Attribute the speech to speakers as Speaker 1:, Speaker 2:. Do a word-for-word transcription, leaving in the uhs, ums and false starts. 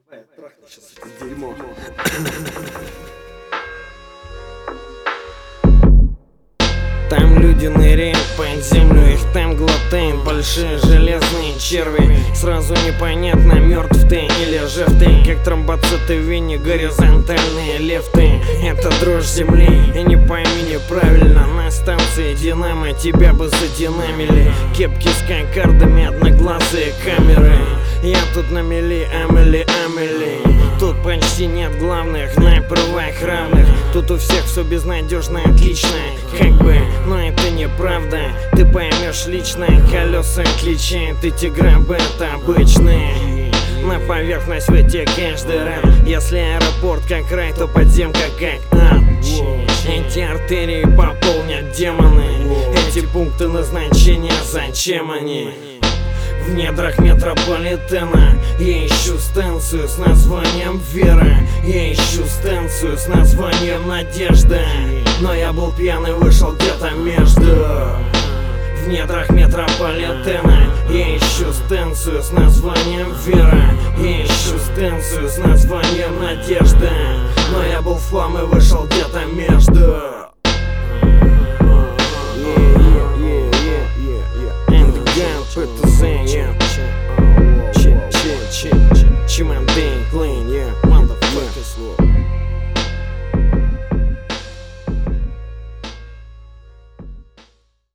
Speaker 1: Давай, трахни сейчас это дерьмо.
Speaker 2: Там люди ныряют под землю, их там глотают большие железные черви. Сразу непонятно, мертв ты или жив ты, как тромбоциты в вене, горизонтальные лифты. Это дрожь земли, и не пойми неправильно, на станции Динамо тебя бы задинамили. Кепки с кокардами, одноглазые камеры. Я тут на мели, Амели, Амели. Тут почти нет главных, на правах равных. Тут у всех все безнадежно, отлично, как бы, но это неправда. Ты поймешь лично, колеса отличают эти гробы от обычные. На поверхность вытекаешь дыра. Если аэропорт как рай, то подземка как ад. Эти артерии пополнят демоны. Эти пункты назначения, зачем они? В недрах метрополитена я ищу станцию с названием Вера. Я ищу станцию с названием Надежда. Но я был пьяный, вышел где-то между. В недрах метрополитена я ищу станцию с названием Вера. Я ищу станцию с названием Надежда. Но я был в хлам и вышел где-то